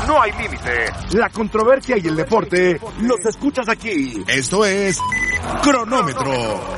no hay límite. La controversia y el deporte los escuchas aquí. Esto es Cronómetro.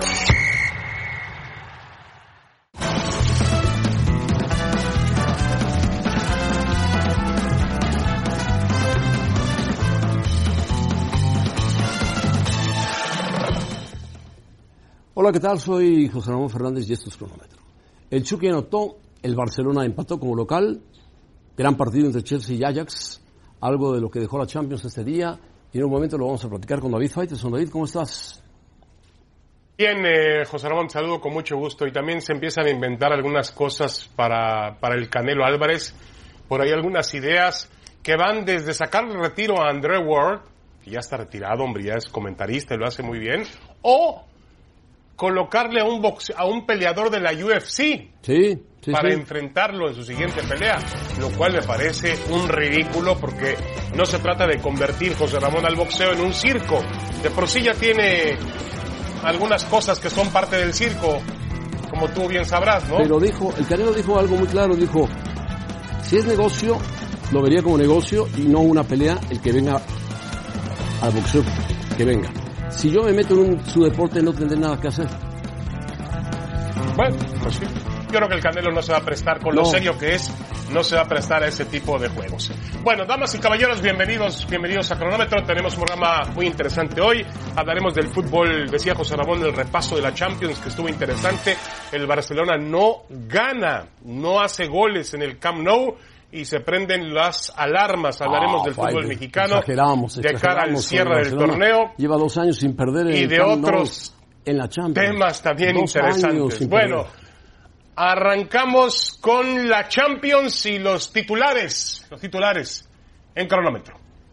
Hola, ¿qué tal? Soy José Ramón Fernández y esto es Cronómetro. El Chucky anotó, el Barcelona empató como local, gran partido entre Chelsea y Ajax, algo de lo que dejó la Champions este día, y en un momento lo vamos a platicar con David Faitelson. David, ¿cómo estás? Bien, José Ramón, saludo con mucho gusto, y también se empiezan a inventar algunas cosas para el Canelo Álvarez, por ahí algunas ideas que van desde sacar el retiro a Andre Ward, que ya está retirado, hombre, ya es comentarista y lo hace muy bien, o colocarle a un peleador de la UFC para enfrentarlo en su siguiente pelea, lo cual me parece un ridículo, porque no se trata de convertir, José Ramón, al boxeo en un circo. De por sí ya tiene algunas cosas que son parte del circo, como tú bien sabrás, ¿no? Pero el Canelo dijo algo muy claro, dijo, si es negocio, lo vería como negocio y no una pelea, el que venga al boxeo, que venga. Si yo me meto en su deporte, no tendré nada que hacer. Bueno, pues sí. Yo creo que el Canelo no se va a prestar, con lo serio que es, no se va a prestar a ese tipo de juegos. Bueno, damas y caballeros, bienvenidos a Cronómetro. Tenemos un programa muy interesante hoy. Hablaremos del fútbol, decía José Ramón, el repaso de la Champions, que estuvo interesante. El Barcelona no gana, no hace goles en el Camp Nou, y se prenden las alarmas. Hablaremos del fútbol mexicano de cara al cierre del torneo. Lleva 2 años sin perder y de otros en la Champions. Temas también interesantes. Bueno, arrancamos con la Champions y los titulares en Cronómetro.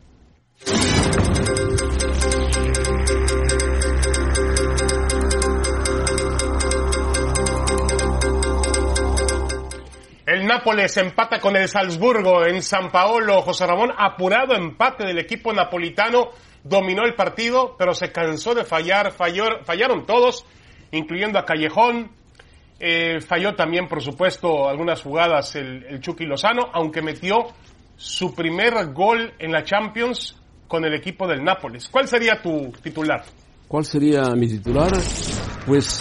El Nápoles empata con el Salzburgo en San Paolo. José Ramón, apurado empate del equipo napolitano, dominó el partido, pero se cansó de fallar. Fallaron todos, incluyendo a Callejón. Falló también, por supuesto, algunas jugadas el Chucky Lozano, aunque metió su primer gol en la Champions con el equipo del Nápoles. ¿Cuál sería tu titular? ¿Cuál sería mi titular? Pues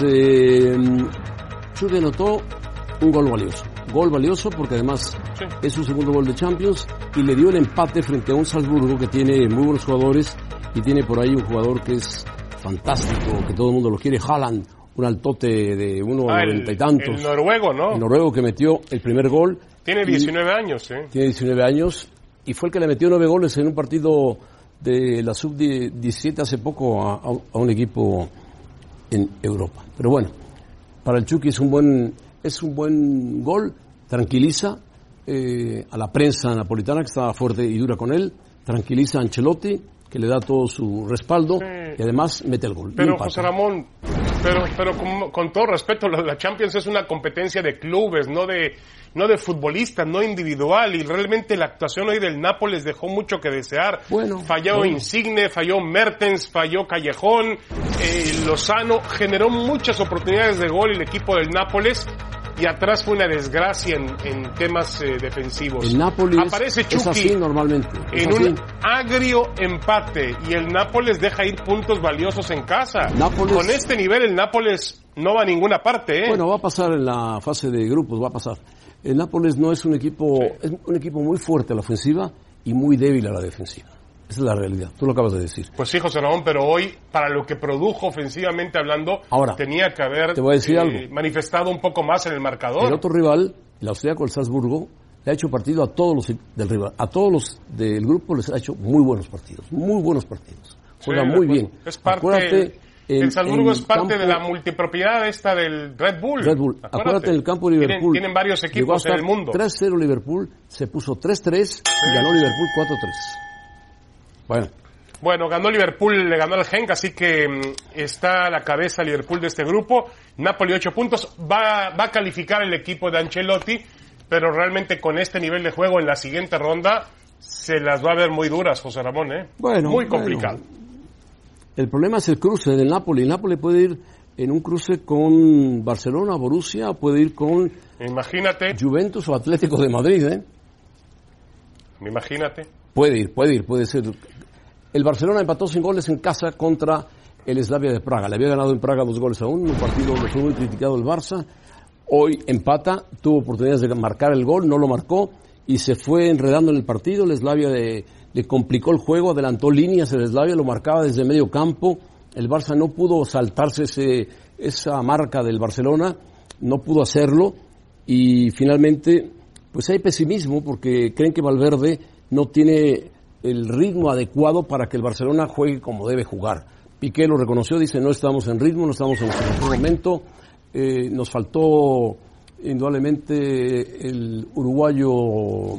Chucky anotó un gol valioso. Gol valioso porque además es su segundo gol de Champions y le dio el empate frente a un Salzburgo que tiene muy buenos jugadores y tiene por ahí un jugador que es fantástico, que todo el mundo lo quiere, Haaland, un altote de 1,90 y tantos. El noruego, ¿no? El noruego que metió el primer gol. Tiene 19 años, Tiene 19 años y fue el que le metió 9 goles en un partido de la Sub-17 hace poco a un equipo en Europa. Pero bueno, para el Chucky es un buen gol, tranquiliza a la prensa napolitana, que estaba fuerte y dura con él, tranquiliza a Ancelotti, que le da todo su respaldo, y además mete el gol. Pero José Ramón, pero con todo respeto, la Champions es una competencia de clubes, no de futbolistas, no individual, y realmente la actuación hoy del Nápoles dejó mucho que desear. Falló Insigne, falló Mertens, falló Callejón, Lozano, generó muchas oportunidades de gol el equipo del Nápoles, y atrás fue una desgracia en temas defensivos. El Nápoles aparece Chucky es así normalmente. Un agrio empate, y el Nápoles deja ir puntos valiosos en casa. Con este nivel el Nápoles no va a ninguna parte. Bueno, va a pasar en la fase de grupos, va a pasar. El Nápoles no es un equipo, es un equipo muy fuerte a la ofensiva y muy débil a la defensiva. Esa es la realidad, tú lo acabas de decir. Pues sí, José Ramón, pero hoy, para lo que produjo ofensivamente hablando, tenía que haber te voy a decir algo. Manifestado un poco más en el marcador. El otro rival, el austríaco, el Salzburgo, le ha hecho partido a todos los del rival, a todos los del grupo les ha hecho muy buenos partidos. Juega muy bien. Es parte, el Salzburgo es parte de la multipropiedad esta del Red Bull. Acuérdate, en el campo de Liverpool. Tienen varios equipos en el mundo. 3-0 Liverpool, se puso 3-3 y ganó Liverpool 4-3. Bueno, ganó Liverpool, le ganó al Genk, así que está a la cabeza Liverpool de este grupo. Napoli 8 puntos, va a calificar el equipo de Ancelotti, pero realmente con este nivel de juego en la siguiente ronda se las va a ver muy duras, José Ramón, muy complicado. El problema es el cruce del Napoli. El Napoli puede ir en un cruce con Barcelona, Borussia, puede ir con Imagínate. Juventus o Atlético de Madrid, Imagínate. Puede ser. El Barcelona empató sin goles en casa contra el Slavia de Praga. Le había ganado en Praga 2-1, un partido donde fue muy criticado el Barça. Hoy empata, tuvo oportunidades de marcar el gol, no lo marcó y se fue enredando en el partido. El Slavia le complicó el juego, adelantó líneas, el Slavia lo marcaba desde medio campo. El Barça no pudo saltarse esa marca del Barcelona, no pudo hacerlo y finalmente pues hay pesimismo porque creen que Valverde no tiene el ritmo adecuado para que el Barcelona juegue como debe jugar. Piqué lo reconoció, dice no estamos en ritmo, no estamos en nuestro mejor momento, nos faltó indudablemente el uruguayo,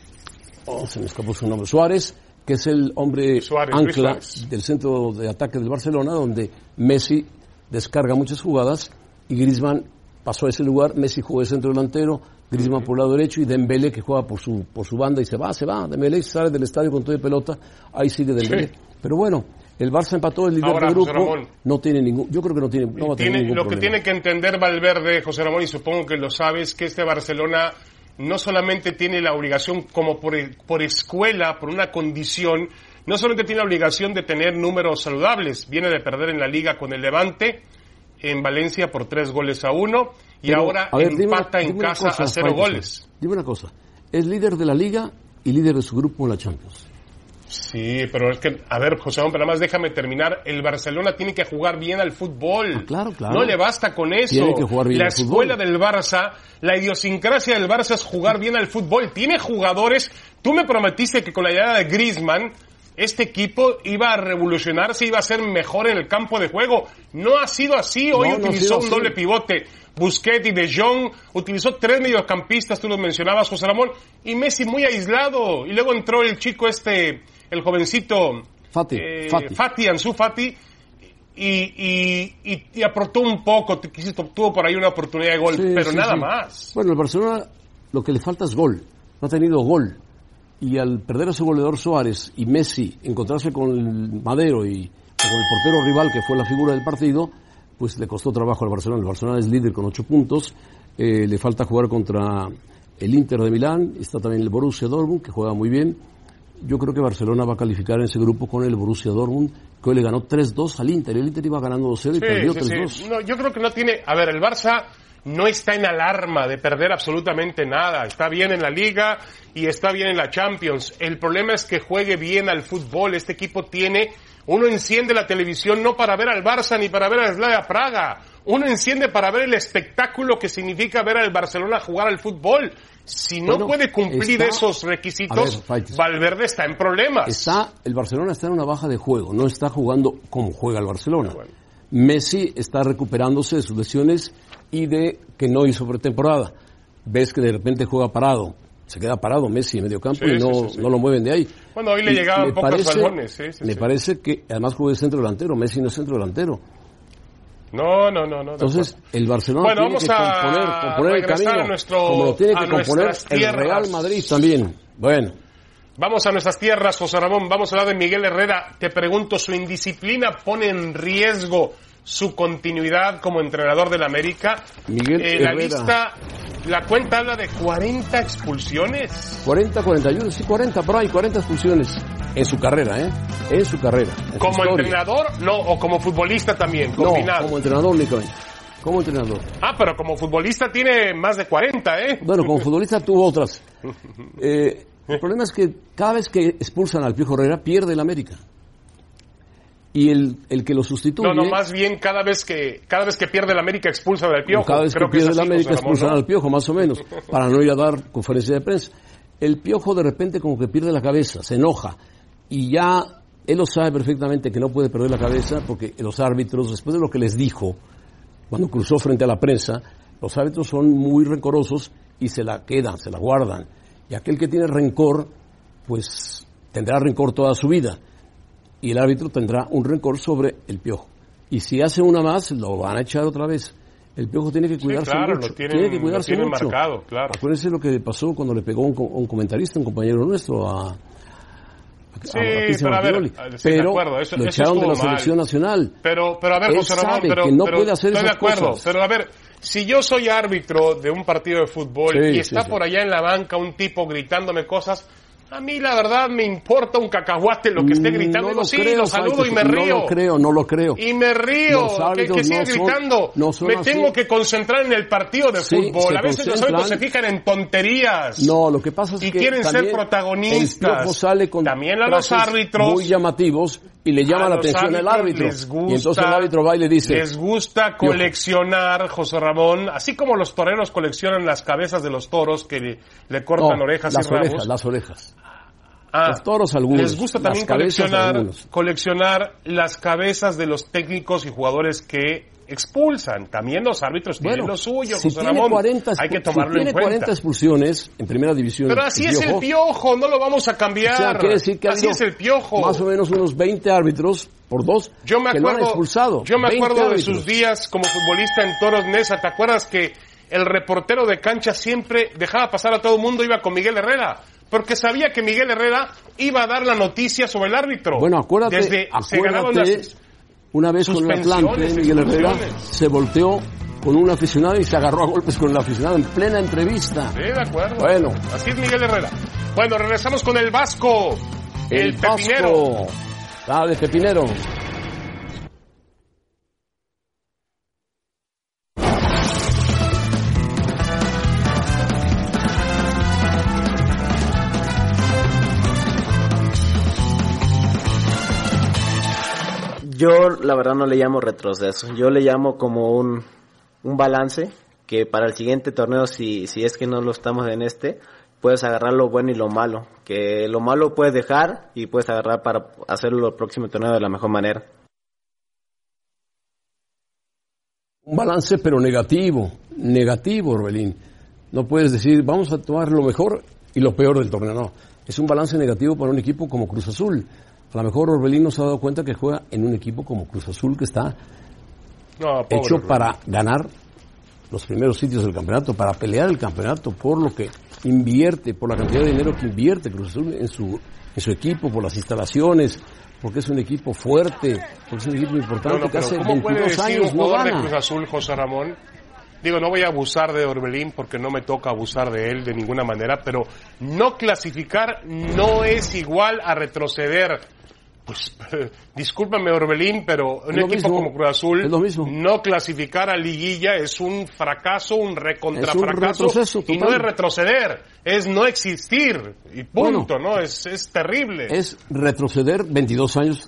se me escapó su nombre, Suárez, que es el hombre ancla del centro de ataque del Barcelona, donde Messi descarga muchas jugadas y Griezmann pasó a ese lugar. Messi jugó de centro delantero, Griezmann por el lado derecho y Dembélé que juega por su banda y se va. Dembélé sale del estadio con todo de pelota, ahí sigue Dembélé. Sí. Pero bueno, el Barça empató, el líder del grupo, no tiene ningún, yo creo que no va a tener ningún lo problema. Que tiene que entender Valverde, José Ramón, y supongo que lo sabes, que este Barcelona no solamente tiene la obligación como por escuela, por una condición, no solamente tiene la obligación de tener números saludables, viene de perder en la Liga con el Levante, en Valencia por 3-1, y pero, ahora empata en casa a 0 goles. Dime una cosa, es líder de la Liga y líder de su grupo en la Champions. Sí, pero es que, a ver, José Ramón, pero además déjame terminar. El Barcelona tiene que jugar bien al fútbol. Claro. No le basta con eso. Tiene que jugar bien la al fútbol. escuela del Barça, la idiosincrasia del Barça es jugar bien al fútbol. Tiene jugadores. Tú me prometiste que con la llegada de Griezmann, este equipo iba a revolucionarse, iba a ser mejor en el campo de juego. No ha sido así. Hoy utilizó un doble pivote. Busquets y De Jong, utilizó 3 mediocampistas, tú los mencionabas, José Ramón, y Messi muy aislado. Y luego entró el chico el jovencito Fati, Ansu Fati, y aportó un poco, tuvo por ahí una oportunidad de gol, pero nada más. Bueno, el Barcelona lo que le falta es gol, no ha tenido gol, y al perder a su goleador Suárez y Messi encontrarse con el Madero y con el portero rival que fue la figura del partido, pues le costó trabajo al Barcelona. El Barcelona es líder con 8 puntos, le falta jugar contra el Inter de Milán, está también el Borussia Dortmund que juega muy bien. Yo creo que Barcelona va a calificar en ese grupo con el Borussia Dortmund, que hoy le ganó 3-2 al Inter. El Inter iba ganando 2-0 y perdió 3-2. Sí. No, yo creo que no tiene... A ver, el Barça no está en alarma de perder absolutamente nada. Está bien en la Liga y está bien en la Champions. El problema es que juegue bien al fútbol. Este equipo tiene... Uno enciende la televisión no para ver al Barça ni para ver al Slavia Praga. Uno enciende para ver el espectáculo que significa ver al Barcelona jugar al fútbol. Si no puede cumplir esos requisitos, Valverde está en problemas. El Barcelona está en una baja de juego, no está jugando como juega el Barcelona. Bueno. Messi está recuperándose de sus lesiones y de que no hizo pretemporada. Ves que de repente juega parado. Se queda parado Messi en medio campo y no lo mueven de ahí. Bueno, hoy le llegaban pocos balones. Me parece que además juega de centro delantero. Messi no es centro delantero. No. Entonces, el Barcelona tiene que componer el camino, como lo tiene que componer el Real Madrid también. Bueno. Vamos a nuestras tierras, José Ramón. Vamos a hablar de Miguel Herrera. Te pregunto, ¿su indisciplina pone en riesgo su continuidad como entrenador del América? Miguel Herrera. La cuenta habla de 40 expulsiones. 41, sí, 40, por ahí, 40 expulsiones. En su carrera, En su carrera. ¿Como entrenador? No, o como futbolista también, combinado. No, como entrenador únicamente. Como entrenador. Pero como futbolista tiene más de 40, Bueno, como futbolista tuvo otras. El problema es que cada vez que expulsan al Piojo Herrera, pierde el América. Y el que lo sustituye... No, más bien cada vez que pierde el América expulsan al Piojo. Cada vez que pierde el América expulsan al Piojo, más o menos, para no ir a dar conferencia de prensa. El Piojo de repente como que pierde la cabeza, se enoja, y ya él lo sabe perfectamente que no puede perder la cabeza, porque los árbitros, después de lo que les dijo, cuando cruzó frente a la prensa, los árbitros son muy rencorosos y se la quedan, se la guardan. Y aquel que tiene rencor, pues tendrá rencor toda su vida. Y el árbitro tendrá un rencor sobre el Piojo. Y si hace una más, lo van a echar otra vez. El Piojo tiene que cuidarse mucho. Tiene que cuidarse mucho. Marcado, claro. Acuérdense lo que pasó cuando le pegó un comentarista, un compañero nuestro, pero a ver, pero lo echaron de la selección nacional. Pero a ver, José Ramón, que no puede hacer estoy esas de acuerdo, cosas. Pero a ver, si yo soy árbitro de un partido de fútbol y está por allá en la banca un tipo gritándome cosas, A mí, la verdad, me importa un cacahuate lo que esté gritando. No lo sí, creo, lo saludo y me río. No lo creo. Y me río. Que sigue gritando. Me tengo que concentrar en el partido de fútbol. A veces los árbitros se fijan en tonterías. No, lo que pasa es que quieren ser protagonistas. Sale con también a los árbitros muy llamativos y le llama la atención al árbitro. Y entonces el árbitro va y le dice... Les gusta coleccionar, José Ramón, así como los toreros coleccionan las cabezas de los toros que le cortan orejas y rabos. Las orejas. Los toros algunos. Les gusta también coleccionar las cabezas de los técnicos y jugadores que expulsan. También los árbitros tienen lo suyo, José Ramón. Hay que tomarlo en cuenta. 40 expulsiones en primera división. Pero así es el Piojo, no lo vamos a cambiar. O sea, quiere decir que así es el Piojo. Más o menos unos 20 árbitros por dos que lo han expulsado. Yo me acuerdo de sus días como futbolista en Toros Neza. ¿Te acuerdas que el reportero de cancha siempre dejaba pasar a todo el mundo, iba con Miguel Herrera? Porque sabía que Miguel Herrera iba a dar la noticia sobre el árbitro. Bueno, acuérdate una vez con el Atlante, Miguel Herrera se volteó con un aficionado y se agarró a golpes con el aficionado en plena entrevista. Sí, de acuerdo. Bueno. Así es Miguel Herrera. Bueno, regresamos con el Vasco. El Pepinero. De Pepinero. Yo la verdad no le llamo retroceso, yo le llamo como un balance que para el siguiente torneo, si es que no lo estamos en puedes agarrar lo bueno y lo malo, que lo malo puedes dejar y puedes agarrar para hacerlo el próximo torneo de la mejor manera. Un balance pero negativo, Orbelín. No puedes decir, vamos a tomar lo mejor y lo peor del torneo, no. Es un balance negativo para un equipo como Cruz Azul. A lo mejor Orbelín no se ha dado cuenta que juega en un equipo como Cruz Azul que está hecho para ganar los primeros sitios del campeonato, para pelear el campeonato, por lo que invierte, por la cantidad de dinero que invierte Cruz Azul en su equipo, por las instalaciones, porque es un equipo fuerte, porque es un equipo importante que hace 22 años no gana. De Cruz Azul, José Ramón? Digo, no voy a abusar de Orbelín porque no me toca abusar de él de ninguna manera, pero no clasificar no es igual a retroceder. Pues, discúlpame Orbelín, pero un equipo como Cruz Azul, no clasificar a liguilla es un fracaso, un recontrafracaso, y no es retroceder, es no existir, y punto, ¿no? Es terrible. Es retroceder 22 años.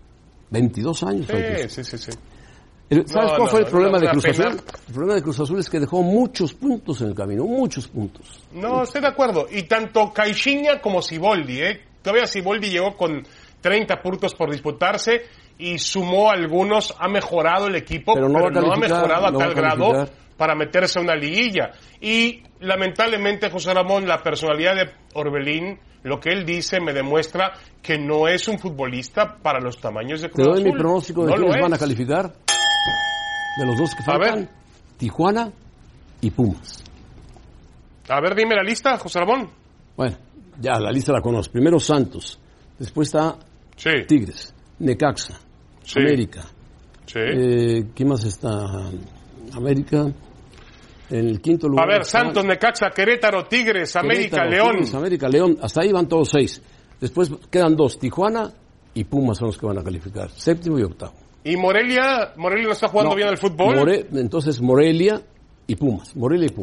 22 años. Sí. ¿Sabes cuál fue el problema de Cruz Azul? El problema de Cruz Azul es que dejó muchos puntos en el camino, muchos puntos. No, estoy de acuerdo. Y tanto Caixinha como Siboldi, todavía Siboldi llegó con 30 puntos por disputarse y sumó algunos, ha mejorado el equipo, pero no ha mejorado a tal grado para meterse a una liguilla. Y lamentablemente, José Ramón, la personalidad de Orbelín, lo que él dice me demuestra que no es un futbolista para los tamaños de Cruz Azul. Te doy mi pronóstico de quiénes van a calificar. De los dos que faltan, Tijuana y Pumas. A ver, dime la lista, José Ramón. Bueno, ya la lista la conozco. Primero Santos, después está Tigres, Necaxa, América. ¿Qué más está? América. En el quinto lugar. A ver, Santos, Necaxa, Querétaro, Tigres, América, León. Tigres, América, León. Hasta ahí van todos 6. Después quedan 2, Tijuana y Pumas son los que van a calificar. 7º y 8º. ¿Y Morelia no está jugando bien al fútbol? Entonces Morelia y Pumas.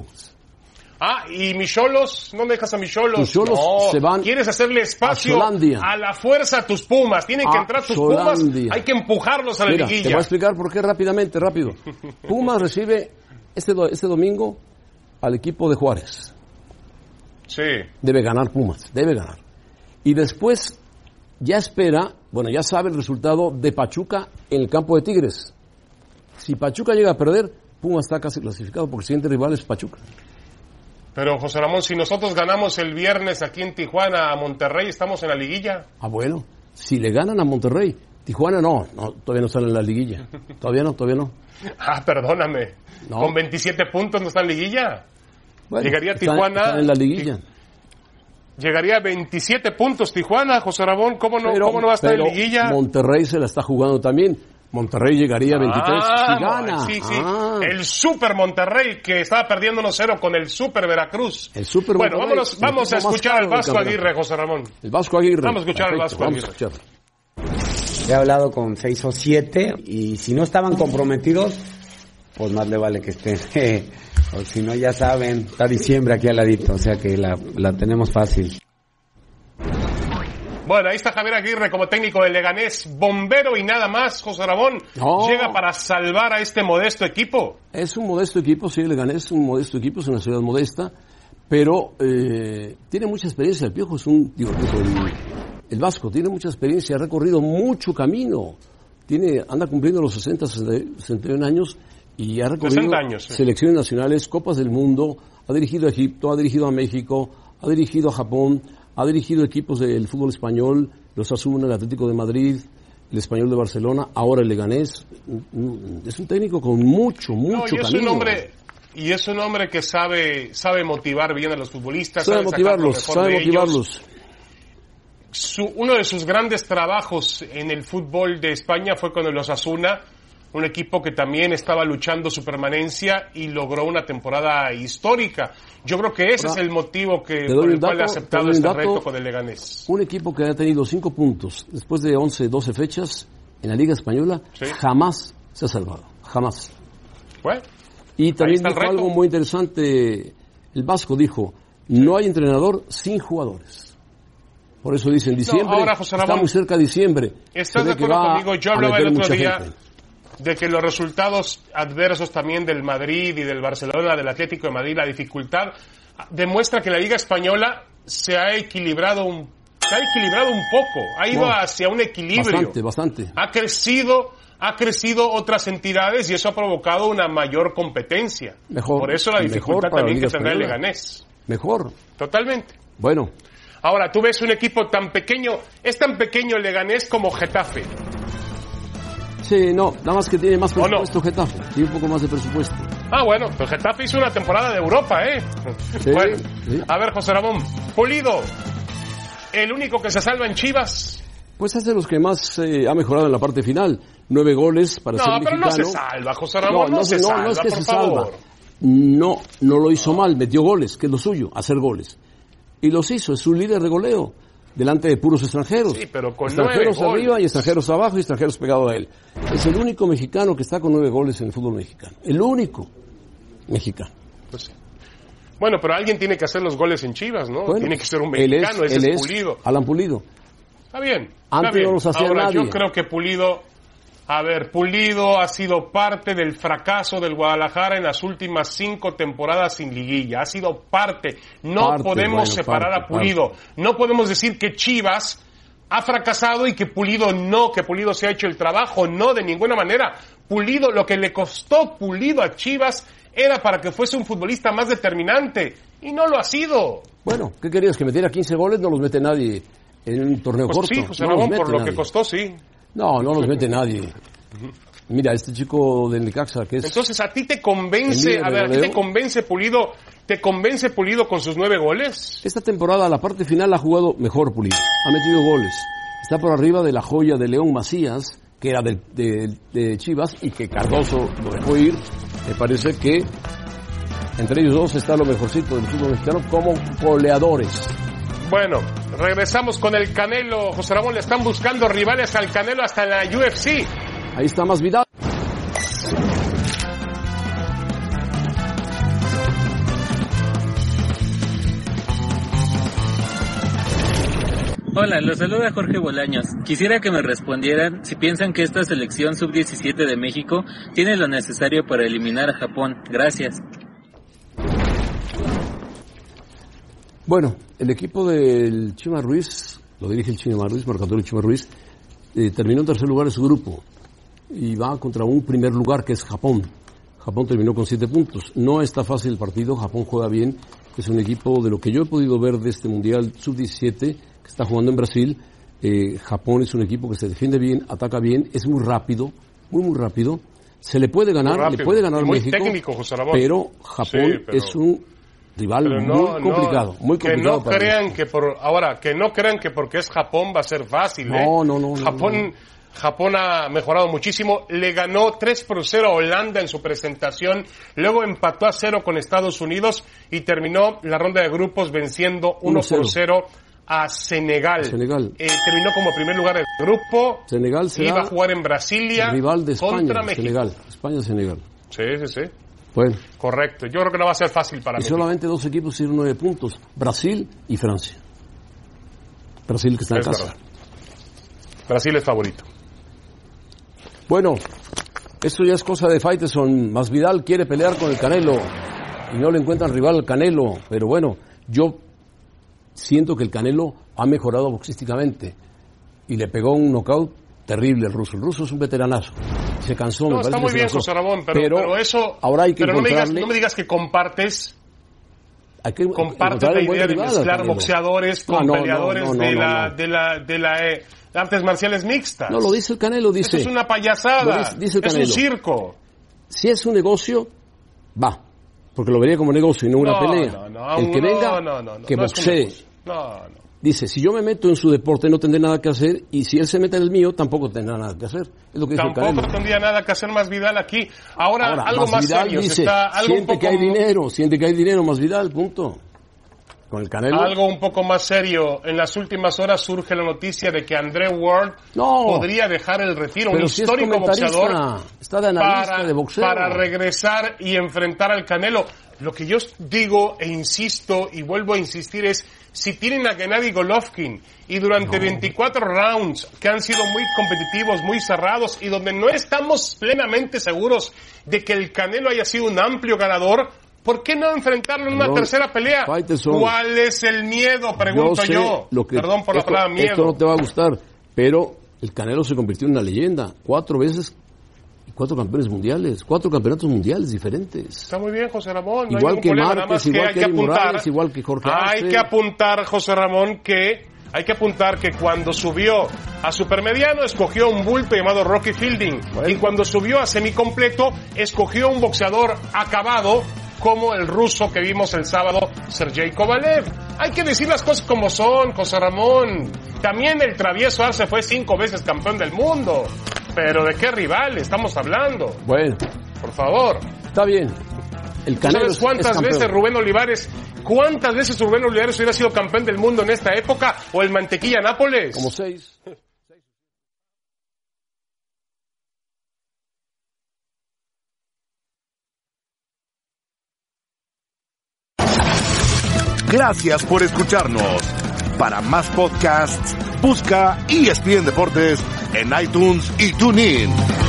¿Y Micholos? ¿Dónde dejas a Micholos? Micholos se van. ¿Quieres hacerle espacio a la fuerza a tus Pumas? Tienen que entrar tus Pumas. Hay que empujarlos a la liguilla. Te voy a explicar por qué rápido. Pumas recibe este domingo al equipo de Juárez. Sí. Debe ganar Pumas. Y después ya sabe el resultado de Pachuca en el campo de Tigres. Si Pachuca llega a perder, Pumas está casi clasificado porque el siguiente rival es Pachuca. Pero, José Ramón, si nosotros ganamos el viernes aquí en Tijuana a Monterrey, ¿estamos en la liguilla? Bueno, si le ganan a Monterrey. Tijuana no, todavía no están en la liguilla. Todavía no. Perdóname. No. ¿Con 27 puntos no está en liguilla? Bueno, llegaría Tijuana... Está en la liguilla. Llegaría a 27 puntos Tijuana, José Ramón. ¿Cómo no va a estar en liguilla? Monterrey se la está jugando también. Monterrey llegaría a 23 si gana. Sí. El Super Monterrey, que estaba perdiendo 1-0 con el Super Veracruz. El Super Bueno, Monterrey, vamos a escuchar al Vasco Aguirre, José Ramón. El Vasco Aguirre. Vamos a escuchar al Vasco Aguirre. He hablado con 6 o 7 y si no estaban comprometidos, pues más le vale que estén. O si no, ya saben, está diciembre aquí al ladito, o sea que la tenemos fácil. Bueno, ahí está Javier Aguirre como técnico del Leganés, bombero y nada más, José Ramón. No. Llega para salvar a este modesto equipo. Es un modesto equipo, sí, el Leganés es un modesto equipo, es una ciudad modesta, pero tiene mucha experiencia. El Piojo es el Vasco tiene mucha experiencia, ha recorrido mucho camino, anda cumpliendo los 60, 61 años y ha recorrido años, sí. Selecciones nacionales, Copas del Mundo, ha dirigido a Egipto, ha dirigido a México, ha dirigido a Japón, ha dirigido equipos del fútbol español, los Asuna, el Atlético de Madrid, el Español de Barcelona, ahora el Leganés. Es un técnico con mucho camino. Y es un hombre que sabe motivar bien a los futbolistas, sabe motivarlos. Uno de sus grandes trabajos en el fútbol de España fue con el Osasuna, un equipo que también estaba luchando su permanencia y logró una temporada histórica. Yo creo que ese es el motivo por el cual ha aceptado este reto con el Leganés. Un equipo que ha tenido 5 puntos después de 11, 12 fechas en la Liga Española, ¿sí? Jamás se ha salvado, jamás. Bueno, y también dijo algo muy interesante, el Vasco dijo, no hay entrenador sin jugadores. Por eso dicen diciembre, ahora, José Ramón, está muy cerca de diciembre. ¿Estás de acuerdo conmigo? Yo hablaba el otro día de que los resultados adversos también del Madrid y del Barcelona, del Atlético de Madrid, la dificultad, demuestra que la Liga Española se ha equilibrado un poco, ha ido hacia un equilibrio. Bastante. Ha crecido otras entidades y eso ha provocado una mayor competencia. Mejor. Por eso la dificultad también que tendrá el Leganés. Mejor. Totalmente. Bueno. Ahora, tú ves un equipo tan pequeño, es tan pequeño el Leganés como Getafe. Sí, no, nada más que tiene más presupuesto Getafe, tiene un poco más de presupuesto. Bueno, pues Getafe hizo una temporada de Europa, Sí, bueno, sí. A ver, José Ramón, Pulido, el único que se salva en Chivas. Pues es de los que más ha mejorado en la parte final, 9 goles para ser mexicano. No, pero no se salva, José Ramón, no es que se salva. No lo hizo mal, metió goles, que es lo suyo, hacer goles. Y los hizo, es un líder de goleo, delante de puros extranjeros. Sí, pero con extranjeros 9 goles. Arriba y extranjeros abajo y extranjeros pegados a él. Es el único mexicano que está con 9 goles en el fútbol mexicano. El único mexicano. Pues sí. Bueno, pero alguien tiene que hacer los goles en Chivas, ¿no? Bueno, tiene que ser un mexicano, ese es Pulido. Alan Pulido. Está bien. Antes no los hacía Ahora, nadie. yo creo que Pulido ha sido parte del fracaso del Guadalajara en las últimas 5 temporadas sin liguilla. Ha sido parte. No podemos separar a Pulido. No podemos decir que Chivas ha fracasado y que Pulido se ha hecho el trabajo. No, de ninguna manera. Pulido, lo que le costó Pulido a Chivas era para que fuese un futbolista más determinante. Y no lo ha sido. Bueno, ¿qué querías? ¿Que metiera 15 goles? No los mete nadie en un torneo corto. Sí, José Ramón, por lo que costó, sí. No los mete nadie. Mira, este chico del Necaxa que es... Entonces, ¿a ti te convence, Pulido, con sus 9 goles? Esta temporada, la parte final, ha jugado mejor Pulido. Ha metido goles. Está por arriba de la joya de León Macías, que era de Chivas, y que Cardoso lo dejó ir. Me parece que entre ellos dos está lo mejorcito del fútbol mexicano como goleadores. Bueno, regresamos con el Canelo. José Ramón, le están buscando rivales al Canelo hasta en la UFC. Ahí está Masvidal. Hola, los saluda Jorge Bolaños. Quisiera que me respondieran si piensan que esta selección sub-17 de México tiene lo necesario para eliminar a Japón. Gracias. Bueno, el equipo del Chima Ruiz, lo dirige el Chima Ruiz, Marco Antonio Chima Ruiz, terminó en tercer lugar en su grupo y va contra un primer lugar que es Japón. Japón terminó con 7 puntos. No está fácil el partido, Japón juega bien, es un equipo de lo que yo he podido ver de este Mundial Sub-17 que está jugando en Brasil. Japón es un equipo que se defiende bien, ataca bien, es muy rápido, muy rápido. Se le puede ganar, le puede ganar muy México, técnico, José Ramón. Pero Japón es un rival muy complicado. Que no crean que porque es Japón va a ser fácil. No. Japón ha mejorado muchísimo, le ganó 3-0 a Holanda en su presentación, luego empató a 0 con Estados Unidos y terminó la ronda de grupos venciendo 1-0 a Senegal. Terminó como primer lugar del grupo. Senegal será iba a jugar en Brasilia rival de España, contra México. España-Senegal. Sí. Bueno. Correcto. Yo creo que no va a ser fácil para México. Solamente 2 equipos hicieron 9 puntos. Brasil y Francia. Brasil que está en casa. Verdad. Brasil es favorito. Bueno, esto ya es cosa de Faitelson. Masvidal quiere pelear con el Canelo y no le encuentran rival al Canelo. Pero bueno, yo siento que el Canelo ha mejorado boxísticamente y le pegó un knockout terrible al ruso. El ruso es un veteranazo. Se cansó. No, está muy bien, José Ramón, pero eso... Ahora hay que pero no me digas que compartes... Compartes la idea de mezclar boxeadores con peleadores de la artes marciales mixtas. No, lo dice el Canelo, dice... Eso es una payasada, dice el Canelo. Es un circo. Si es un negocio, va, porque lo vería como negocio y no una pelea. El que venga, que boxee. Dice, si yo me meto en su deporte no tendré nada que hacer, y si él se mete en el mío tampoco tendrá nada que hacer. Es lo que dice tampoco el Canelo. Tendría nada que hacer Masvidal aquí. Ahora algo más serio. Dice, siente que hay dinero Masvidal, punto. Con el Canelo. Algo un poco más serio. En las últimas horas surge la noticia de que Andre Ward podría dejar el retiro, un histórico boxeador, está de analista de boxeo, para regresar y enfrentar al Canelo. Lo que yo digo e insisto y vuelvo a insistir es, si tienen a Gennady Golovkin y durante 24 rounds que han sido muy competitivos, muy cerrados y donde no estamos plenamente seguros de que el Canelo haya sido un amplio ganador, ¿por qué no enfrentarlo en una tercera pelea? ¿Cuál es el miedo? Pregunto yo. Perdón por la palabra miedo. Esto no te va a gustar, pero el Canelo se convirtió en una leyenda. 4 veces, 4 campeones mundiales, 4 campeonatos mundiales diferentes. Está muy bien, José Ramón. Igual no que Márquez, igual que Eddie Morales, igual que Jorge Arce. Hay que apuntar, José Ramón, que cuando subió a supermediano escogió un bulto llamado Rocky Fielding. Bueno. Y cuando subió a semicompleto escogió un boxeador acabado como el ruso que vimos el sábado, Sergey Kovalev. Hay que decir las cosas como son, José Ramón. También el travieso Arce fue 5 veces campeón del mundo. Pero ¿de qué rival estamos hablando? Bueno. Por favor. Está bien. El Canelo ¿Sabes cuántas veces Rubén Olivares hubiera sido campeón del mundo en esta época? ¿O el Mantequilla Nápoles? Como 6. Gracias por escucharnos. Para más podcasts, busca ESPN Deportes en iTunes y TuneIn.